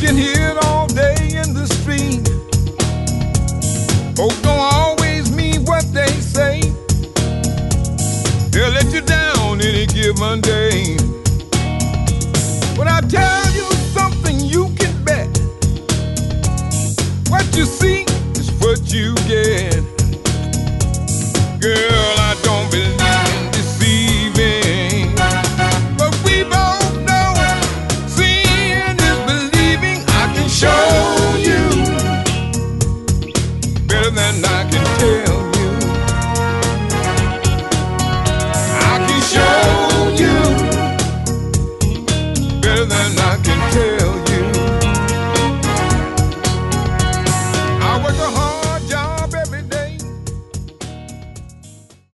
can hear it all day in the street. Folks don't always mean what they say. They'll let you down any given day.